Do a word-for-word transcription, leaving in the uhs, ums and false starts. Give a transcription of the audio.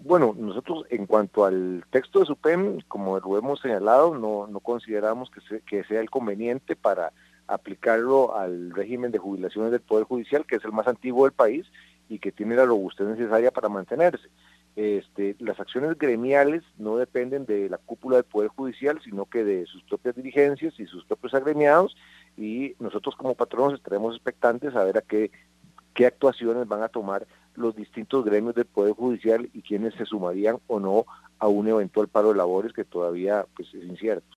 Bueno, nosotros en cuanto al texto de SUPEM, como lo hemos señalado, no, no consideramos que, se, que sea el conveniente para aplicarlo al régimen de jubilaciones del Poder Judicial, que es el más antiguo del país y que tiene la robustez necesaria para mantenerse. Este, las acciones gremiales no dependen de la cúpula del Poder Judicial, sino que de sus propias dirigencias y sus propios agremiados, y nosotros como patronos estaremos expectantes a ver a qué, qué actuaciones van a tomar los distintos gremios del Poder Judicial y quiénes se sumarían o no a un eventual paro de labores que todavía pues, es incierto.